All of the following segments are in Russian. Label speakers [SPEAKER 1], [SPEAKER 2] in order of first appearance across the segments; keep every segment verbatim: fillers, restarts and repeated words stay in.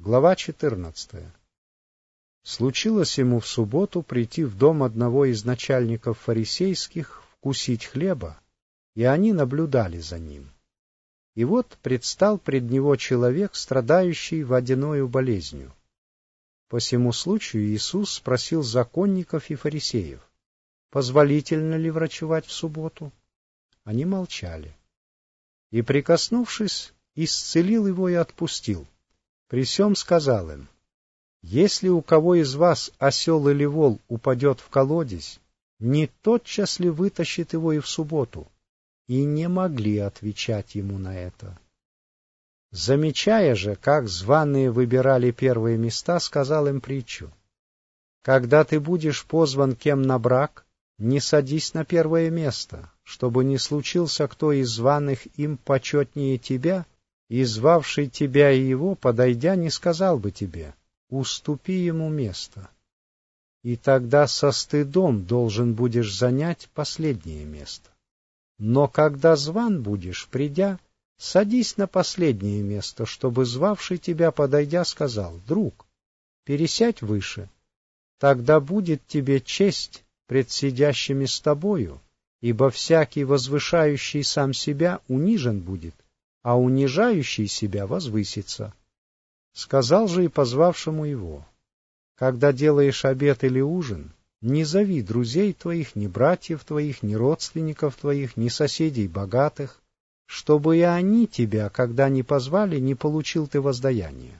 [SPEAKER 1] Глава четырнадцатая. Случилось ему в субботу прийти в дом одного из начальников фарисейских, вкусить хлеба, и они наблюдали за ним. И вот предстал пред него человек, страдающий водяною болезнью. По сему случаю Иисус спросил законников и фарисеев: позволительно ли врачевать в субботу? Они молчали. И, прикоснувшись, исцелил его и отпустил. При сем сказал им: если у кого из вас осел или вол упадет в колодезь, не тотчас ли вытащит его и в субботу? И не могли отвечать ему на это. Замечая же, как званые выбирали первые места, сказал им притчу: когда ты будешь позван кем на брак, не садись на первое место, чтобы не случился кто из званых им почетнее тебя, и звавший тебя и его, подойдя, не сказал бы тебе: уступи ему место. И тогда со стыдом должен будешь занять последнее место. Но когда зван будешь, придя, садись на последнее место, чтобы звавший тебя, подойдя, сказал: друг, пересядь выше. Тогда будет тебе честь пред сидящими с тобою, ибо всякий возвышающий сам себя унижен будет, а унижающий себя возвысится. Сказал же и позвавшему его: когда делаешь обед или ужин, не зови друзей твоих, ни братьев твоих, ни родственников твоих, ни соседей богатых, чтобы и они тебя, когда не позвали, не получил ты воздаяние.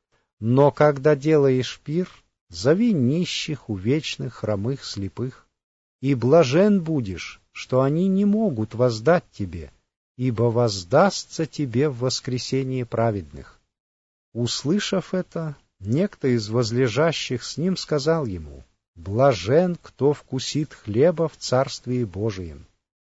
[SPEAKER 1] Но когда делаешь пир, зови нищих, увечных, хромых, слепых, и блажен будешь, что они не могут воздать тебе, ибо воздастся тебе в воскресение праведных. Услышав это, некто из возлежащих с ним сказал ему: блажен, кто вкусит хлеба в Царствии Божием.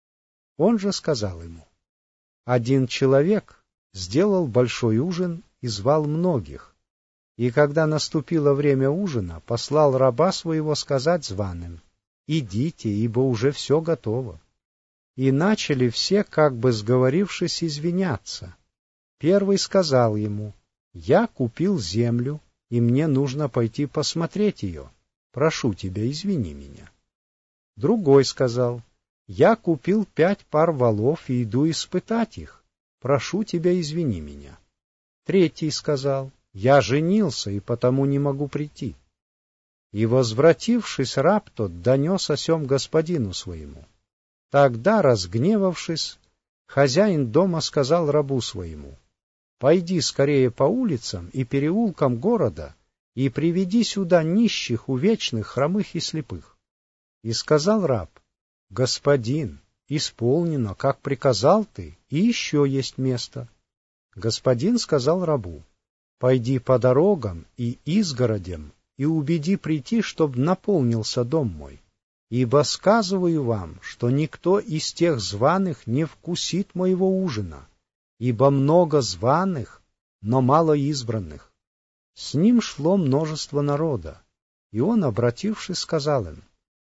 [SPEAKER 1] Он же сказал ему: один человек сделал большой ужин и звал многих, и когда наступило время ужина, послал раба своего сказать званым: идите, ибо уже все готово. И начали все, как бы сговорившись, извиняться. Первый сказал ему: я купил землю, и мне нужно пойти посмотреть ее. Прошу тебя, извини меня. Другой сказал: я купил пять пар волов и иду испытать их. Прошу тебя, извини меня. Третий сказал: я женился, и потому не могу прийти. И, возвратившись, раб тот донес о сем господину своему. Тогда, разгневавшись, хозяин дома сказал рабу своему: пойди скорее по улицам и переулкам города и приведи сюда нищих, увечных, хромых и слепых. И сказал раб: господин, исполнено, как приказал ты, и еще есть место. Господин сказал рабу: пойди по дорогам и изгородям и убеди прийти, чтоб наполнился дом мой. Ибо сказываю вам, что никто из тех званых не вкусит моего ужина, ибо много званых, но мало избранных. С ним шло множество народа, и он, обратившись, сказал им: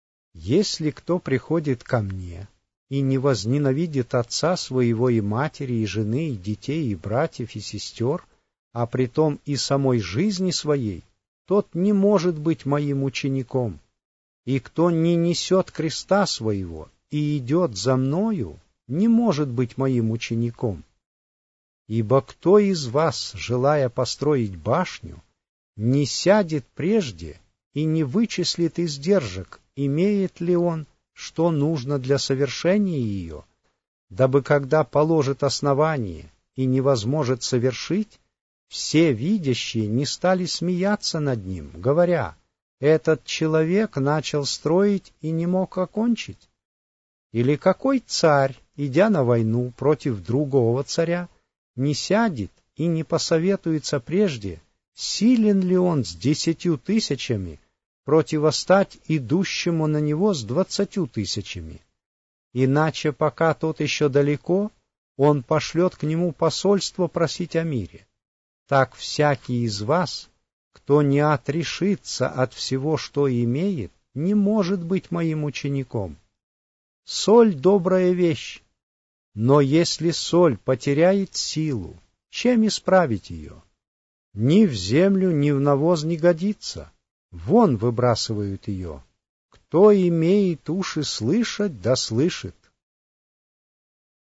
[SPEAKER 1] если кто приходит ко мне и не возненавидит отца своего и матери, и жены, и детей, и братьев, и сестер, а притом и самой жизни своей, тот не может быть моим учеником. И кто не несет креста своего и идет за мною, не может быть моим учеником. Ибо кто из вас, желая построить башню, не сядет прежде и не вычислит издержек, имеет ли он, что нужно для совершения ее, дабы когда положит основание и не возможет совершить, все видящие не стали смеяться над ним, говоря: этот человек начал строить и не мог окончить? Или какой царь, идя на войну против другого царя, не сядет и не посоветуется прежде, силен ли он с десятью тысячами противостать идущему на него с двадцатью тысячами? Иначе, пока тот еще далеко, он пошлет к нему посольство просить о мире. Так всякий из вас, кто не отрешится от всего, что имеет, не может быть моим учеником. Соль — добрая вещь, но если соль потеряет силу, чем исправить ее? ни в землю, ни в навоз не годится. Вон выбрасывают ее. Кто имеет уши слышать, да слышит.